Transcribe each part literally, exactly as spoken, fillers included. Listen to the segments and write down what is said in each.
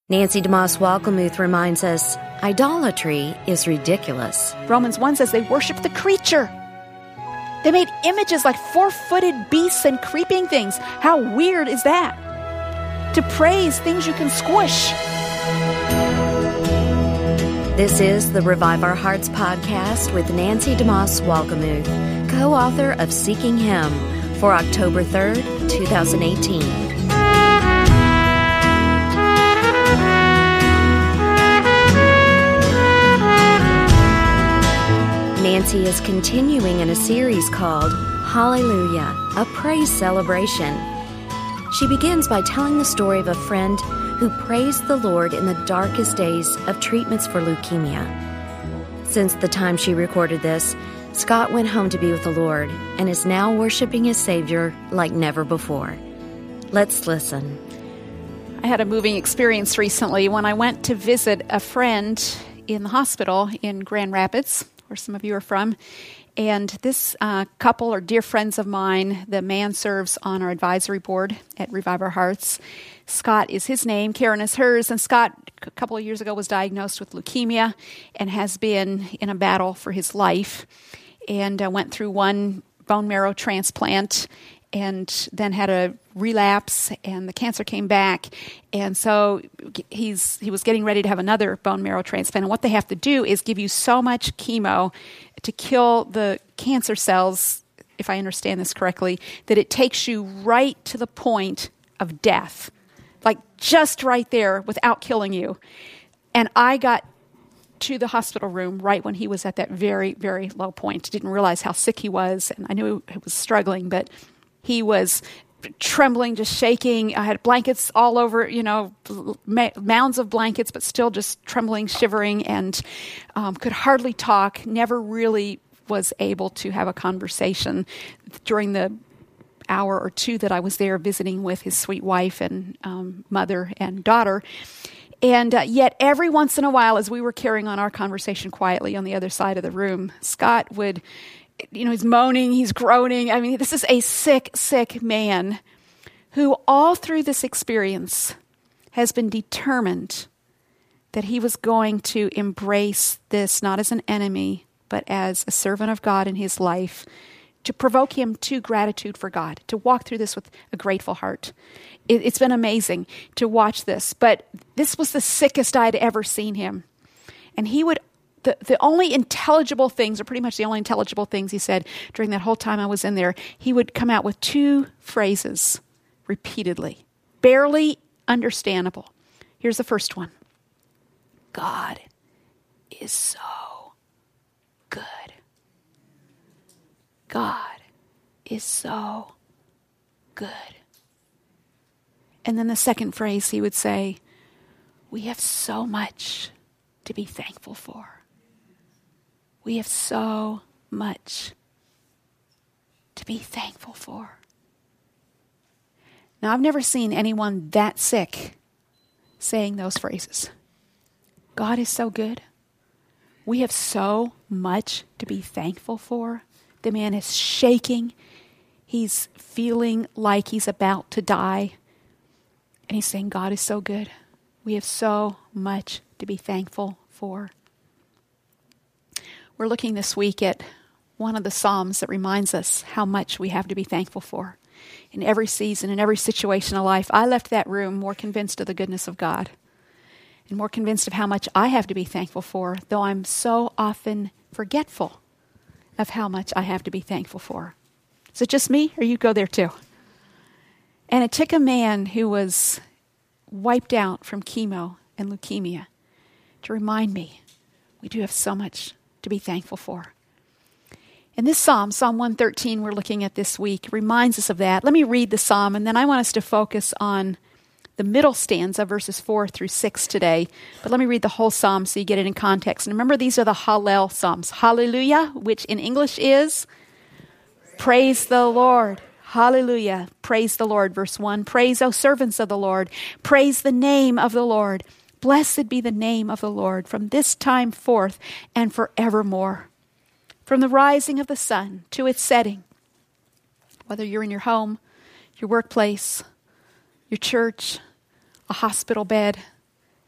Nancy DeMoss Walkemuth reminds us, idolatry is ridiculous. Romans one says they worship the creature. They made images like four-footed beasts and creeping things. How weird is that? To praise things you can squish. This is the Revive Our Hearts podcast with Nancy DeMoss Walkemuth, co-author of Seeking Him, for October third, twenty eighteen. Nancy is continuing in a series called Hallelujah, a praise celebration. She begins by telling the story of a friend who praised the Lord in the darkest days of treatments for leukemia. Since the time she recorded this, Scott went home to be with the Lord and is now worshiping his Savior like never before. Let's listen. I had a moving experience recently when I went to visit a friend in the hospital in Grand Rapids, where some of you are from. And this uh, couple are dear friends of mine. The man serves on our advisory board at Revive Our Hearts. Scott is his name, Karen is hers. And Scott, a couple of years ago, was diagnosed with leukemia and has been in a battle for his life. And uh, went through one bone marrow transplant and then had a relapse, and the cancer came back. And so he's he was getting ready to have another bone marrow transplant. And what they have to do is give you so much chemo to kill the cancer cells, if I understand this correctly, that it takes you right to the point of death, like just right there without killing you. And I got to the hospital room right when he was at that very, very low point. Didn't realize how sick he was, and I knew he was struggling, but he was trembling, just shaking. I had blankets all over, you know, mounds of blankets, but still just trembling, shivering, and um, could hardly talk, never really was able to have a conversation during the hour or two that I was there visiting with his sweet wife and um, mother and daughter. And uh, yet every once in a while, as we were carrying on our conversation quietly on the other side of the room, Scott would, you know, he's moaning, he's groaning. I mean, this is a sick, sick man who all through this experience has been determined that he was going to embrace this not as an enemy, but as a servant of God in his life, to provoke him to gratitude for God, to walk through this with a grateful heart. It, it's been amazing to watch this, but this was the sickest I'd ever seen him. And he would, the, the only intelligible things, or pretty much the only intelligible things he said during that whole time I was in there, he would come out with two phrases repeatedly, barely understandable. Here's the first one. God is so good. God is so good. And then the second phrase he would say, we have so much to be thankful for. We have so much to be thankful for. Now, I've never seen anyone that sick saying those phrases. God is so good. We have so much to be thankful for. The man is shaking. He's feeling like he's about to die. And he's saying, God is so good. We have so much to be thankful for. We're looking this week at one of the Psalms that reminds us how much we have to be thankful for. In every season, in every situation of life, I left that room more convinced of the goodness of God and more convinced of how much I have to be thankful for, though I'm so often forgetful of how much I have to be thankful for. Is it just me, or you go there too? And it took a man who was wiped out from chemo and leukemia to remind me we do have so much to be thankful for. And this psalm, Psalm one thirteen, we're looking at this week, reminds us of that. Let me read the psalm, and then I want us to focus on the middle stanza, verses four through six today. But let me read the whole psalm so you get it in context. And remember, these are the Hallel psalms. Hallelujah, which in English is praise the Lord. Hallelujah. Praise the Lord. Verse one, praise, O servants of the Lord. Praise the name of the Lord. Blessed be the name of the Lord from this time forth and forevermore. From the rising of the sun to its setting, whether you're in your home, your workplace, your church, a hospital bed,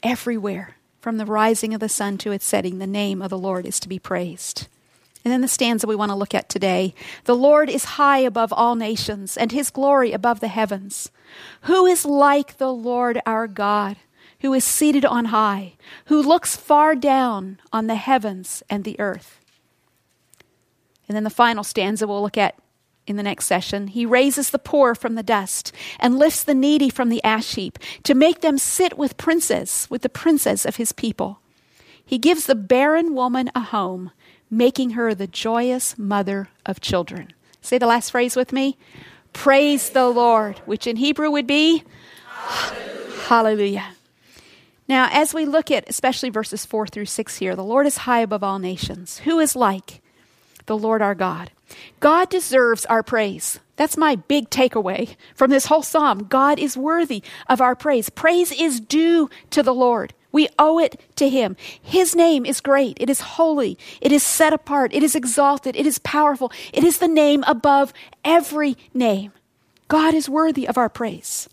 everywhere. From the rising of the sun to its setting, the name of the Lord is to be praised. And then the stanza we want to look at today. The Lord is high above all nations, and his glory above the heavens. Who is like the Lord our God, who is seated on high, who looks far down on the heavens and the earth? And then the final stanza we'll look at in the next session. He raises the poor from the dust and lifts the needy from the ash heap to make them sit with princes, with the princes of his people. He gives the barren woman a home, making her the joyous mother of children. Say the last phrase with me. Praise the Lord, which in Hebrew would be Hallelujah. Hallelujah. Now, as we look at especially verses four through six here, the Lord is high above all nations. Who is like the Lord our God? God deserves our praise. That's my big takeaway from this whole psalm. God is worthy of our praise. Praise is due to the Lord. We owe it to him. His name is great. It is holy. It is set apart. It is exalted. It is powerful. It is the name above every name. God is worthy of our praise.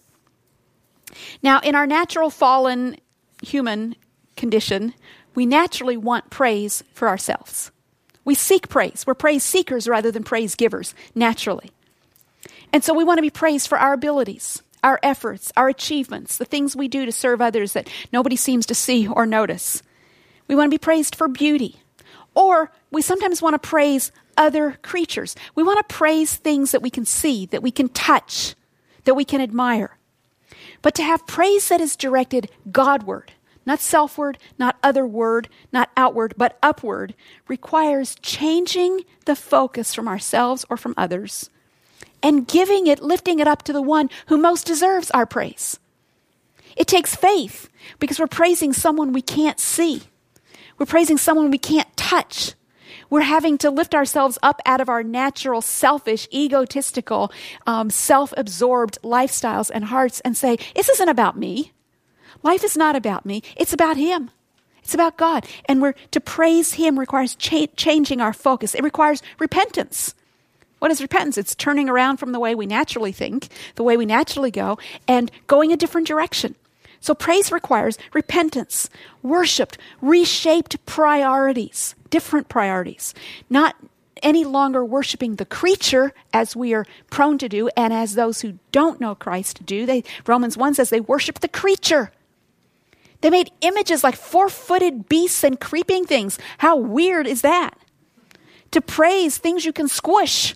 Now, in our natural fallen human condition, we naturally want praise for ourselves. We seek praise. We're praise seekers rather than praise givers, naturally. And so we want to be praised for our abilities, our efforts, our achievements, the things we do to serve others that nobody seems to see or notice. We want to be praised for beauty. Or we sometimes want to praise other creatures. We want to praise things that we can see, that we can touch, that we can admire. But to have praise that is directed Godward, not selfward, not otherward, not outward, but upward, requires changing the focus from ourselves or from others and giving it, lifting it up to the one who most deserves our praise. It takes faith because we're praising someone we can't see. We're praising someone we can't touch. We're having to lift ourselves up out of our natural, selfish, egotistical, um, self-absorbed lifestyles and hearts and say, this isn't about me. Life is not about me. It's about him. It's about God. And we're to praise him requires cha- changing our focus. It requires repentance. What is repentance? It's turning around from the way we naturally think, the way we naturally go, and going a different direction. So praise requires repentance, worshiped, reshaped priorities, different priorities, not any longer worshiping the creature as we are prone to do and as those who don't know Christ do. They, Romans one says they worship the creature. They made images like four-footed beasts and creeping things. How weird is that? To praise things you can squish.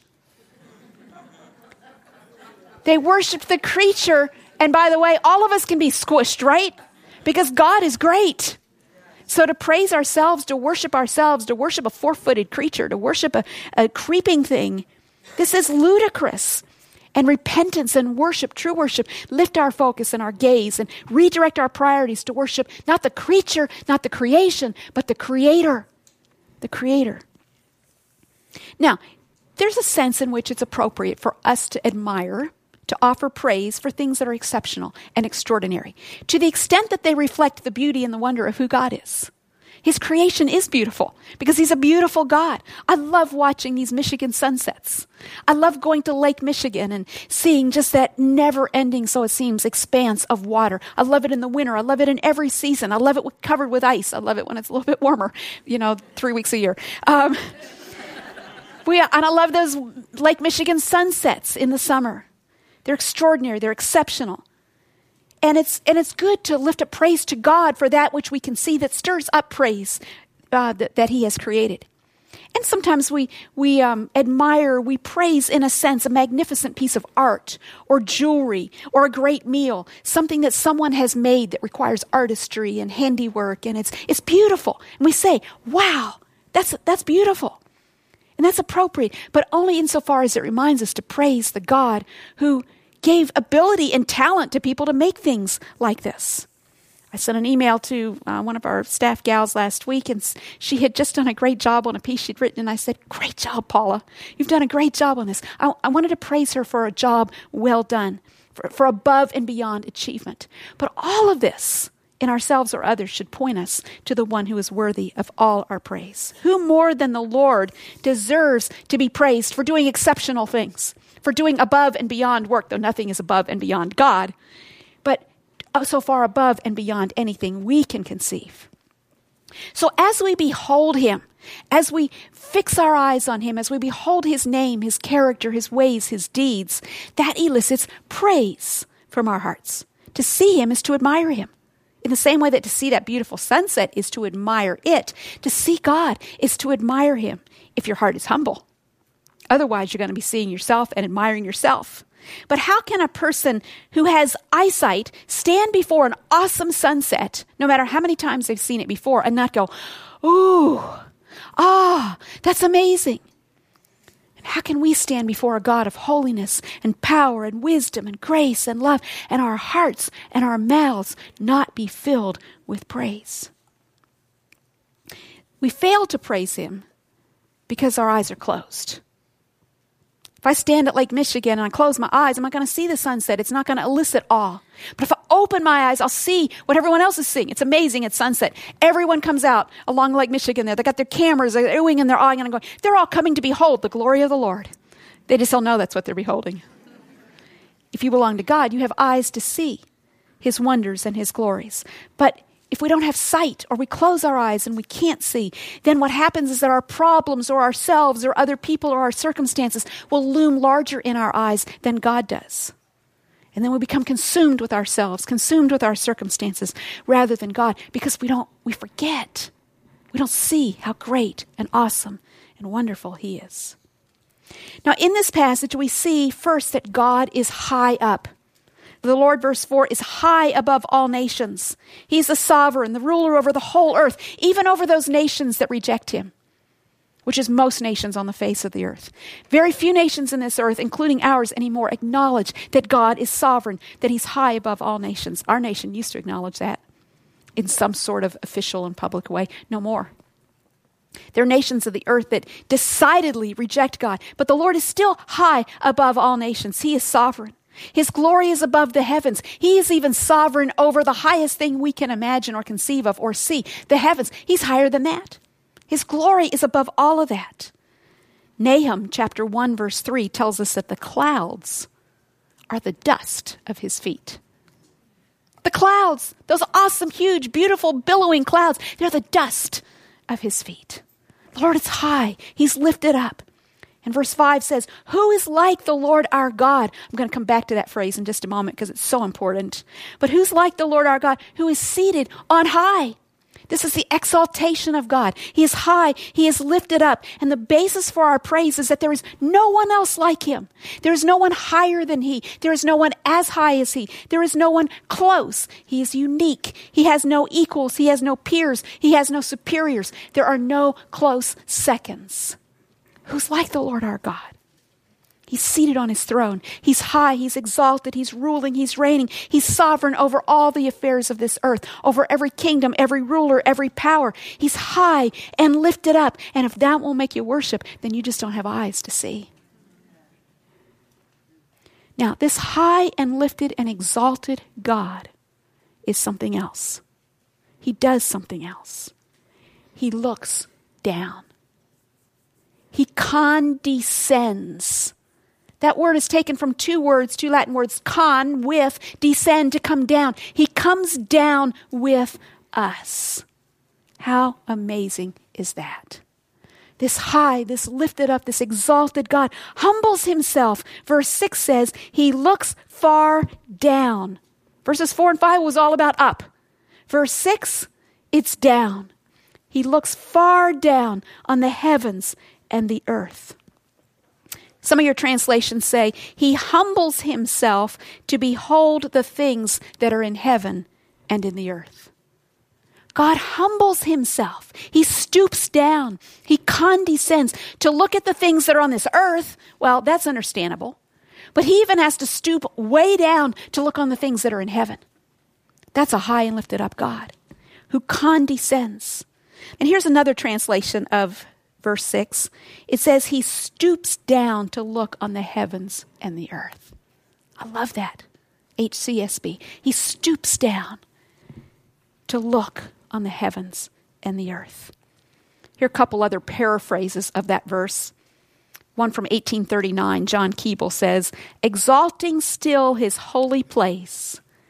They worshiped the creature. And by the way, all of us can be squished, right? Because God is great. So to praise ourselves, to worship ourselves, to worship a four-footed creature, to worship a, a creeping thing, this is ludicrous. And repentance and worship, true worship, lift our focus and our gaze and redirect our priorities to worship not the creature, not the creation, but the Creator. The Creator. Now, there's a sense in which it's appropriate for us to admire, to offer praise for things that are exceptional and extraordinary, to the extent that they reflect the beauty and the wonder of who God is. His creation is beautiful because he's a beautiful God. I love watching these Michigan sunsets. I love going to Lake Michigan and seeing just that never-ending, so it seems, expanse of water. I love it in the winter. I love it in every season. I love it with, covered with ice. I love it when it's a little bit warmer, you know, three weeks a year. Um, we, and I love those Lake Michigan sunsets in the summer. They're extraordinary. They're exceptional. And it's and it's good to lift up praise to God for that which we can see that stirs up praise uh, that, that he has created. And sometimes we we um, admire, we praise in a sense a magnificent piece of art or jewelry or a great meal, something that someone has made that requires artistry and handiwork, and it's it's beautiful. And we say, wow, that's that's beautiful. And that's appropriate, but only insofar as it reminds us to praise the God who gave ability and talent to people to make things like this. I sent an email to uh, one of our staff gals last week, and she had just done a great job on a piece she'd written, and I said, great job, Paula. You've done a great job on this. I, I wanted to praise her for a job well done, for, for above and beyond achievement. But all of this in ourselves or others should point us to the one who is worthy of all our praise. Who more than the Lord deserves to be praised for doing exceptional things, for doing above and beyond work, though nothing is above and beyond God. But so far above and beyond anything we can conceive. So as we behold him, as we fix our eyes on him, as we behold his name, his character, his ways, his deeds, that elicits praise from our hearts. To see him is to admire him. In the same way that to see that beautiful sunset is to admire it, to see God is to admire him if your heart is humble. Otherwise, you're going to be seeing yourself and admiring yourself. But how can a person who has eyesight stand before an awesome sunset, no matter how many times they've seen it before, and not go, ooh, ah, that's amazing? And how can we stand before a God of holiness and power and wisdom and grace and love, and our hearts and our mouths not be filled with praise? We fail to praise him because our eyes are closed. If I stand at Lake Michigan and I close my eyes, I'm not going to see the sunset. It's not going to elicit awe. But if I open my eyes, I'll see what everyone else is seeing. It's amazing at sunset. Everyone comes out along Lake Michigan there. They got their cameras, they're oohing and they're awing and I'm going, they're all coming to behold the glory of the Lord. They just don't know that's what they're beholding. If you belong to God, you have eyes to see his wonders and his glories. But if we don't have sight, or we close our eyes and we can't see, then what happens is that our problems or ourselves or other people or our circumstances will loom larger in our eyes than God does. And then we become consumed with ourselves, consumed with our circumstances, rather than God, because we don't, we forget. We don't see how great and awesome and wonderful he is. Now, in this passage, we see first that God is high up. The Lord, verse four, is high above all nations. He's the sovereign, the ruler over the whole earth, even over those nations that reject him, which is most nations on the face of the earth. Very few nations in this earth, including ours anymore, acknowledge that God is sovereign, that he's high above all nations. Our nation used to acknowledge that in some sort of official and public way. No more. There are nations of the earth that decidedly reject God, but the Lord is still high above all nations. He is sovereign. His glory is above the heavens. He is even sovereign over the highest thing we can imagine or conceive of or see, the heavens. He's higher than that. His glory is above all of that. Nahum chapter one verse three tells us that the clouds are the dust of his feet. The clouds, those awesome, huge, beautiful, billowing clouds, they're the dust of his feet. The Lord is high. He's lifted up. And verse five says, who is like the Lord our God? I'm going to come back to that phrase in just a moment because it's so important. But who's like the Lord our God, who is seated on high? This is the exaltation of God. He is high. He is lifted up. And the basis for our praise is that there is no one else like him. There is no one higher than he. There is no one as high as he. There is no one close. He is unique. He has no equals. He has no peers. He has no superiors. There are no close seconds. Who's like the Lord our God? He's seated on his throne. He's high. He's exalted. He's ruling. He's reigning. He's sovereign over all the affairs of this earth, over every kingdom, every ruler, every power. He's high and lifted up. And if that won't make you worship, then you just don't have eyes to see. Now, this high and lifted and exalted God is something else. He does something else. He looks down. He condescends. That word is taken from two words, two Latin words, con, with, descend, to come down. He comes down with us. How amazing is that? This high, this lifted up, this exalted God humbles himself. Verse six says, he looks far down. Verses four and five was all about up. Verse six, it's down. He looks far down on the heavens and the earth. Some of your translations say, he humbles himself to behold the things that are in heaven and in the earth. God humbles himself. He stoops down. He condescends to look at the things that are on this earth. Well, that's understandable. But he even has to stoop way down to look on the things that are in heaven. That's a high and lifted up God who condescends. And here's another translation of verse six. It says he stoops down to look on the heavens and the earth. I love that. H C S B. He stoops down to look on the heavens and the earth. Here are a couple other paraphrases of that verse. One from eighteen thirty-nine, John Keeble says, exalting still his holy place,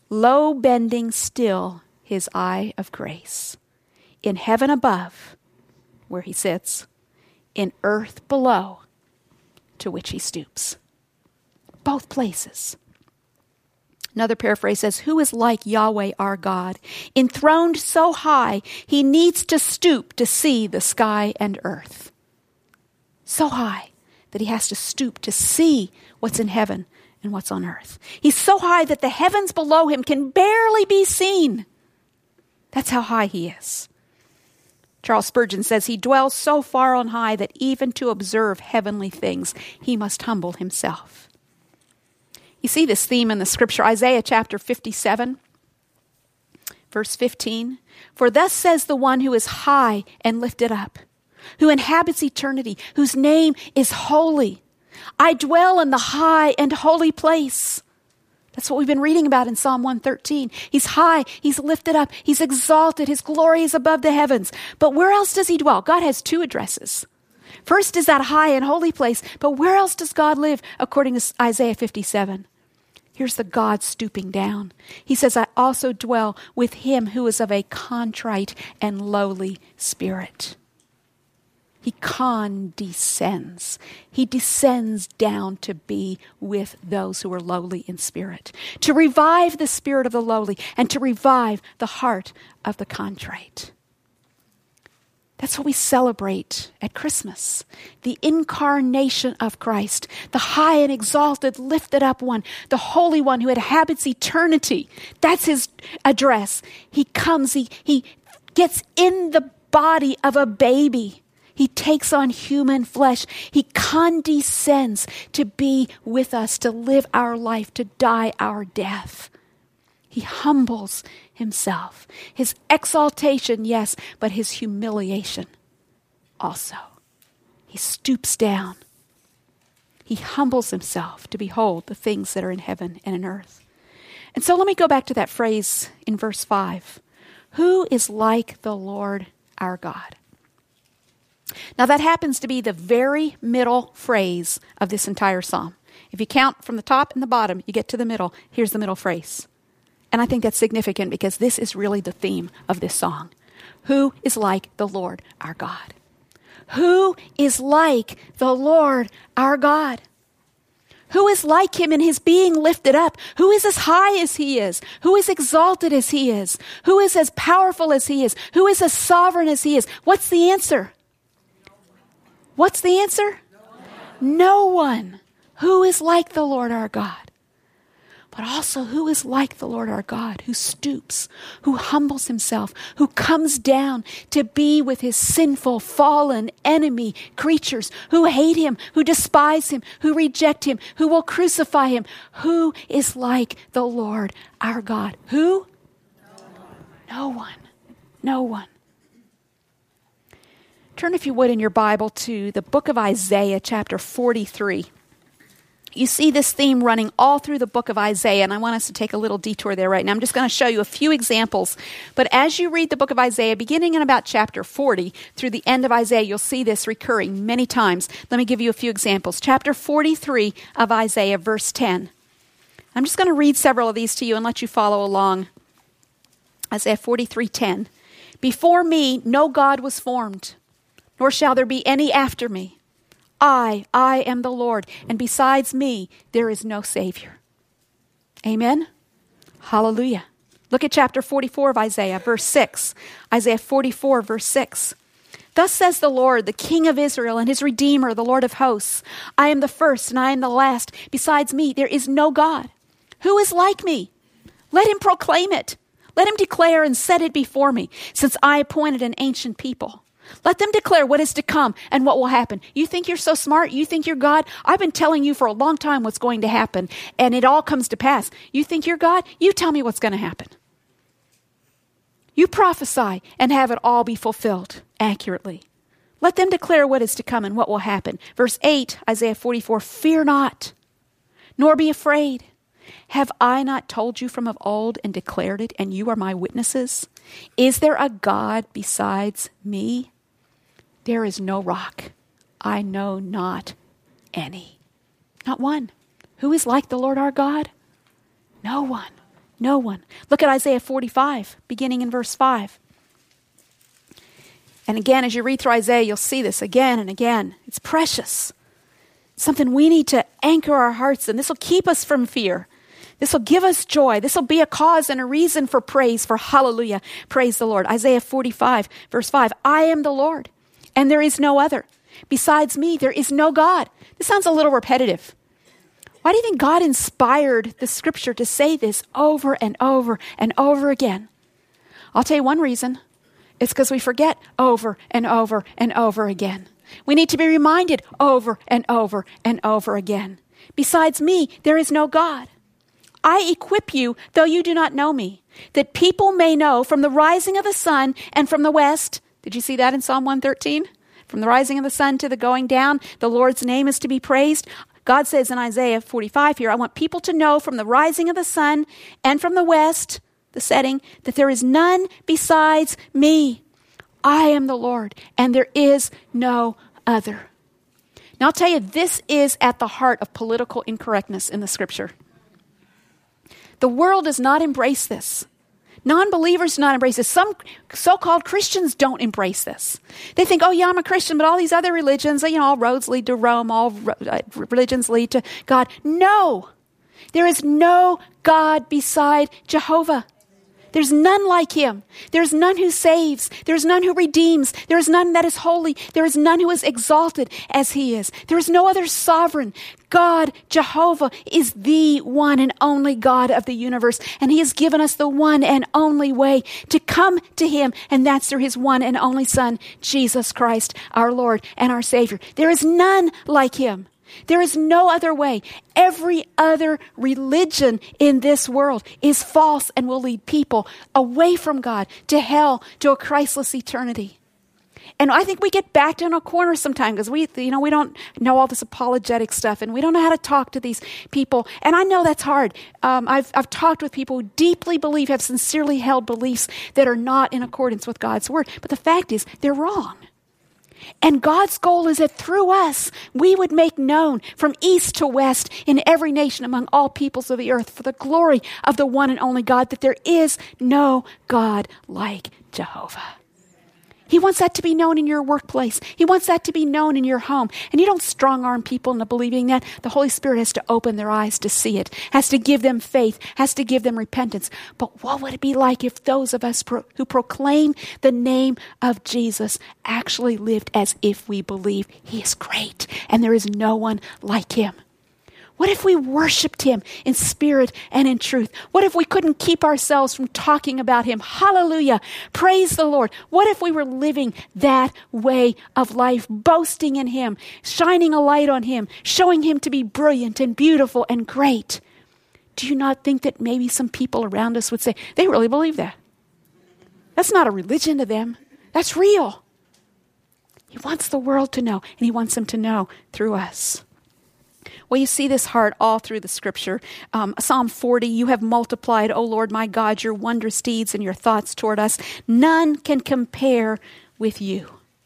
low bending still his eye of grace. In heaven above, where he sits, in earth below, to which he stoops. Both places. Another paraphrase says, who is like Yahweh our God? Enthroned so high, he needs to stoop to see the sky and earth. So high that he has to stoop to see what's in heaven and what's on earth. He's so high that the heavens below him can barely be seen. That's how high he is. Charles Spurgeon says he dwells so far on high that even to observe heavenly things, he must humble himself. You see this theme in the scripture, Isaiah chapter fifty-seven, verse fifteen. For thus says the one who is high and lifted up, who inhabits eternity, whose name is holy. I dwell in the high and holy place. That's what we've been reading about in Psalm one thirteen. He's high, he's lifted up, he's exalted, his glory is above the heavens. But where else does he dwell? God has two addresses. First is that high and holy place, but where else does God live according to Isaiah fifty-seven? Here's the God stooping down. He says, I also dwell with him who is of a contrite and lowly spirit. He condescends. He descends down to be with those who are lowly in spirit, to revive the spirit of the lowly and to revive the heart of the contrite. That's what we celebrate at Christmas. The incarnation of Christ, the high and exalted, lifted up one, the Holy One who inhabits eternity. That's his address. He comes, he, he gets in the body of a baby. He takes on human flesh. He condescends to be with us, to live our life, to die our death. He humbles himself. His exaltation, yes, but his humiliation also. He stoops down. He humbles himself to behold the things that are in heaven and in earth. And so let me go back to that phrase in verse five. Who is like the Lord our God? Now that happens to be the very middle phrase of this entire psalm. If you count from the top and the bottom, you get to the middle. Here's the middle phrase. And I think that's significant because this is really the theme of this song. Who is like the Lord our God? Who is like the Lord our God? Who is like him in his being lifted up? Who is as high as he is? Who is exalted as he is? Who is as powerful as he is? Who is as sovereign as he is? What's the answer? What's the answer? No one. Who is like the Lord our God? But also, who is like the Lord our God, who stoops, who humbles himself, who comes down to be with his sinful, fallen enemy creatures who hate him, who despise him, who reject him, who will crucify him. Who is like the Lord our God? Who? No one. No one. Turn, if you would, in your Bible to the book of Isaiah, chapter forty-three. You see this theme running all through the book of Isaiah, and I want us to take a little detour there right now. I'm just going to show you a few examples. But as you read the book of Isaiah, beginning in about chapter forty through the end of Isaiah, you'll see this recurring many times. Let me give you a few examples. Chapter forty-three of Isaiah, verse ten. I'm just going to read several of these to you and let you follow along. Isaiah forty-three ten. Before me no God was formed, nor shall there be any after me. I, I am the Lord, and besides me, there is no Savior. Amen? Hallelujah. Look at chapter forty-four of Isaiah, verse six. Isaiah forty-four, verse six. Thus says the Lord, the King of Israel and his Redeemer, the Lord of hosts. I am the first and I am the last. Besides me, there is no God. Who is like me? Let him proclaim it. Let him declare and set it before me, since I appointed an ancient people. Let them declare what is to come and what will happen. You think you're so smart? You think you're God? I've been telling you for a long time what's going to happen, and it all comes to pass. You think you're God? You tell me what's going to happen. You prophesy and have it all be fulfilled accurately. Let them declare what is to come and what will happen. Verse eight, Isaiah forty-four, fear not, nor be afraid. Have I not told you from of old and declared it, and you are my witnesses? Is there a God besides me? There is no rock. I know not any. Not one. Who is like the Lord our God? No one. No one. Look at Isaiah forty-five, beginning in verse five. And again, as you read through Isaiah, you'll see this again and again. It's precious. It's something we need to anchor our hearts in. This will keep us from fear. This will give us joy. This will be a cause and a reason for praise, for hallelujah. Praise the Lord. Isaiah forty-five, verse five. I am the Lord, and there is no other. Besides me, there is no God. This sounds a little repetitive. Why do you think God inspired the scripture to say this over and over and over again? I'll tell you one reason. It's because we forget over and over and over again. We need to be reminded over and over and over again. Besides me, there is no God. I equip you, though you do not know me, that people may know from the rising of the sun and from the west. Did you see that in Psalm one thirteen? From the rising of the sun to the going down, the Lord's name is to be praised. God says in Isaiah forty-five here, I want people to know from the rising of the sun and from the west, the setting, that there is none besides me. I am the Lord, and there is no other. Now I'll tell you, this is at the heart of political incorrectness in the scripture. The world does not embrace this. Non-believers do not embrace this. Some so-called Christians don't embrace this. They think, oh yeah, I'm a Christian, but all these other religions, you know, all roads lead to Rome, all religions lead to God. No, there is no God beside Jehovah. There's none like him. There's none who saves. There's none who redeems. There is none that is holy. There is none who is exalted as he is. There is no other sovereign. God, Jehovah, is the one and only God of the universe. And he has given us the one and only way to come to him. And that's through his one and only Son, Jesus Christ, our Lord and our Savior. There is none like him. There is no other way. Every other religion in this world is false and will lead people away from God, to hell, to a Christless eternity. And I think we get backed in a corner sometimes because we, you know, we don't know all this apologetic stuff and we don't know how to talk to these people. And I know that's hard. Um, I've, I've talked with people who deeply believe, have sincerely held beliefs that are not in accordance with God's word. But the fact is, they're wrong. And God's goal is that through us, we would make known from east to west in every nation among all peoples of the earth for the glory of the one and only God, that there is no God like Jehovah. He wants that to be known in your workplace. He wants that to be known in your home. And you don't strong-arm people into believing that. The Holy Spirit has to open their eyes to see it, has to give them faith, has to give them repentance. But what would it be like if those of us pro- who proclaim the name of Jesus actually lived as if we believe he is great and there is no one like him? What if we worshiped him in spirit and in truth? What if we couldn't keep ourselves from talking about him? Hallelujah. Praise the Lord. What if we were living that way of life, boasting in him, shining a light on him, showing him to be brilliant and beautiful and great? Do you not think that maybe some people around us would say, they really believe that? That's not a religion to them. That's real. He wants the world to know, and he wants them to know through us. Well, you see this heart all through the scripture. Um, Psalm forty, you have multiplied, O Lord my God, your wondrous deeds and your thoughts toward us. None can compare with you.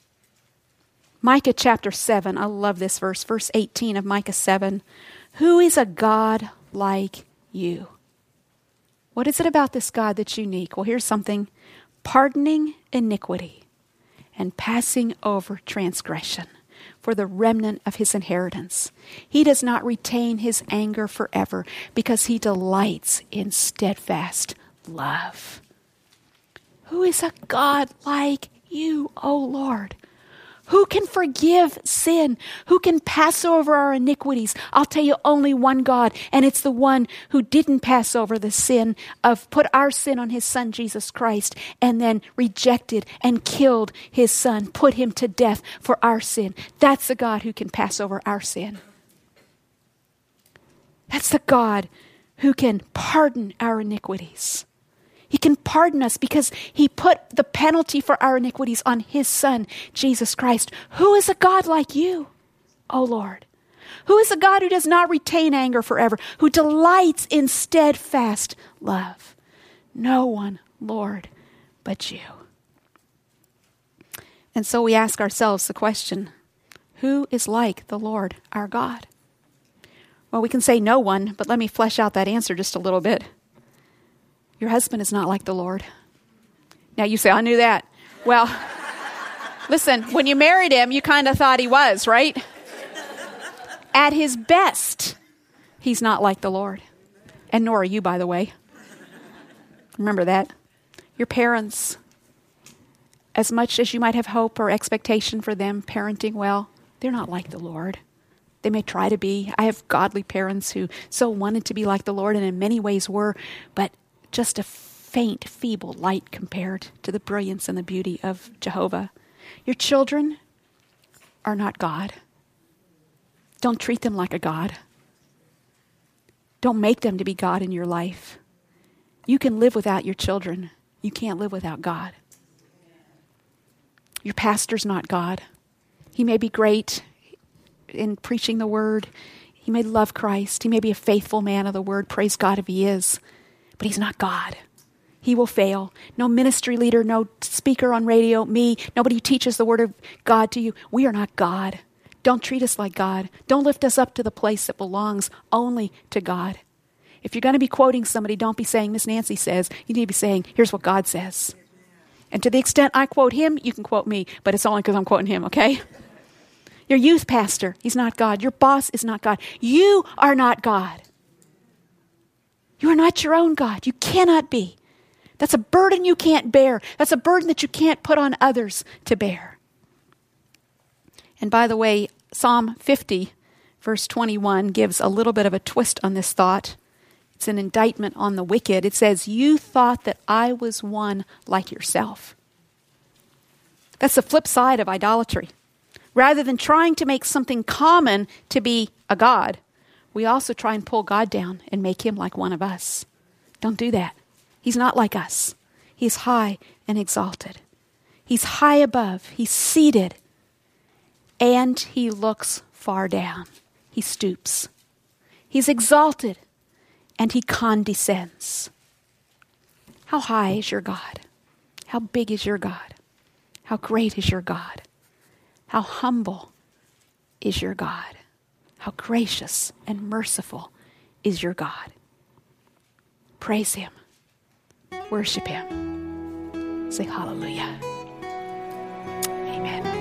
Micah chapter seven, I love this verse, verse eighteen of Micah seven. Who is a God like you? What is it about this God that's unique? Well, here's something. Pardoning iniquity and passing over transgression for the remnant of his inheritance. He does not retain his anger forever because he delights in steadfast love. Who is a God like you, O Lord? Who can forgive sin? Who can pass over our iniquities? I'll tell you, only one God, and it's the one who didn't pass over the sin of, put our sin on his son, Jesus Christ, and then rejected and killed his son, put him to death for our sin. That's the God who can pass over our sin. That's the God who can pardon our iniquities. He can pardon us because he put the penalty for our iniquities on his son, Jesus Christ. Who is a God like you, O Lord? Who is a God who does not retain anger forever, who delights in steadfast love? No one, Lord, but you. And so we ask ourselves the question, who is like the Lord our God? Well, we can say no one, but let me flesh out that answer just a little bit. Your husband is not like the Lord. Now you say, I knew that. Well, listen, when you married him, you kind of thought he was, right? At his best, he's not like the Lord. And nor are you, by the way. Remember that. Your parents, as much as you might have hope or expectation for them parenting well, they're not like the Lord. They may try to be. I have godly parents who so wanted to be like the Lord and in many ways were, but just a faint, feeble light compared to the brilliance and the beauty of Jehovah. Your children are not God. Don't treat them like a God. Don't make them to be God in your life. You can live without your children. You can't live without God. Your pastor's not God. He may be great in preaching the word. He may love Christ. He may be a faithful man of the word. Praise God if he is. But he's not God. He will fail. No ministry leader, no speaker on radio, me, nobody who teaches the word of God to you. We are not God. Don't treat us like God. Don't lift us up to the place that belongs only to God. If you're going to be quoting somebody, don't be saying, Miss Nancy says. You need to be saying, here's what God says. And to the extent I quote him, you can quote me, but it's only because I'm quoting him, okay? Your youth pastor, he's not God. Your boss is not God. You are not God. You are not your own God. You cannot be. That's a burden you can't bear. That's a burden that you can't put on others to bear. And by the way, Psalm fifty, verse twenty-one, gives a little bit of a twist on this thought. It's an indictment on the wicked. It says, you thought that I was one like yourself. That's the flip side of idolatry. Rather than trying to make something common to be a God, we also try and pull God down and make him like one of us. Don't do that. He's not like us. He's high and exalted. He's high above. He's seated. And he looks far down. He stoops. He's exalted. And he condescends. How high is your God? How big is your God? How great is your God? How humble is your God? How gracious and merciful is your God? Praise him. Worship him. Say hallelujah. Amen.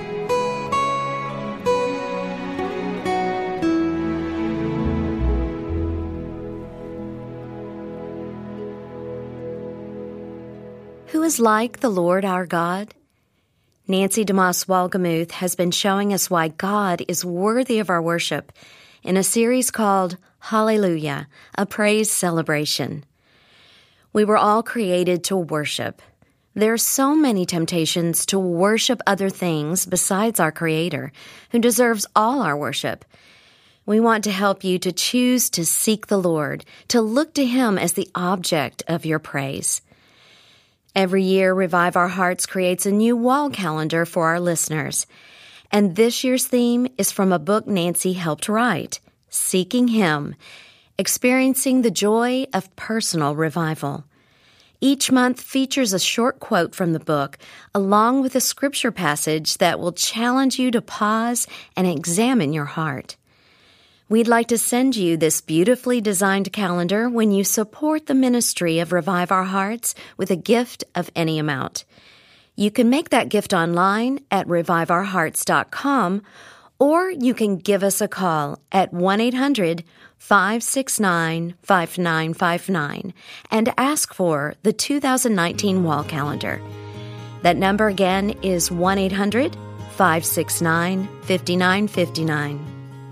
Who is like the Lord our God? Nancy DeMoss Wolgemuth has been showing us why God is worthy of our worship in a series called Hallelujah, a praise celebration. We were all created to worship. There are so many temptations to worship other things besides our Creator, who deserves all our worship. We want to help you to choose to seek the Lord, to look to him as the object of your praise. Every year, Revive Our Hearts creates a new wall calendar for our listeners. And this year's theme is from a book Nancy helped write, Seeking Him, Experiencing the Joy of Personal Revival. Each month features a short quote from the book, along with a scripture passage that will challenge you to pause and examine your heart. We'd like to send you this beautifully designed calendar when you support the ministry of Revive Our Hearts with a gift of any amount. You can make that gift online at revive our hearts dot com, or you can give us a call at one eight hundred, five six nine, five nine five nine and ask for the two thousand nineteen wall calendar. That number again is one eight hundred, five six nine, five nine five nine.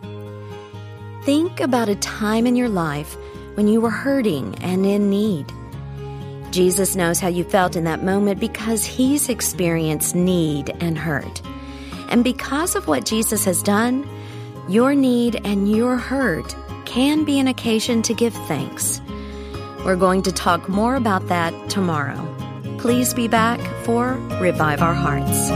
Think about a time in your life when you were hurting and in need. Jesus knows how you felt in that moment because he's experienced need and hurt. And because of what Jesus has done, your need and your hurt can be an occasion to give thanks. We're going to talk more about that tomorrow. Please be back for Revive Our Hearts.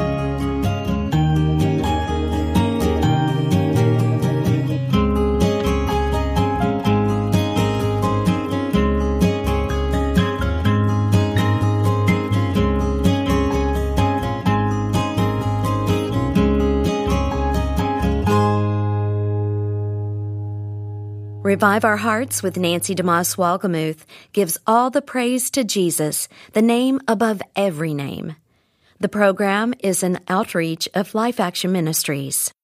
Revive Our Hearts with Nancy DeMoss Wolgemuth gives all the praise to Jesus, the name above every name. The program is an outreach of Life Action Ministries.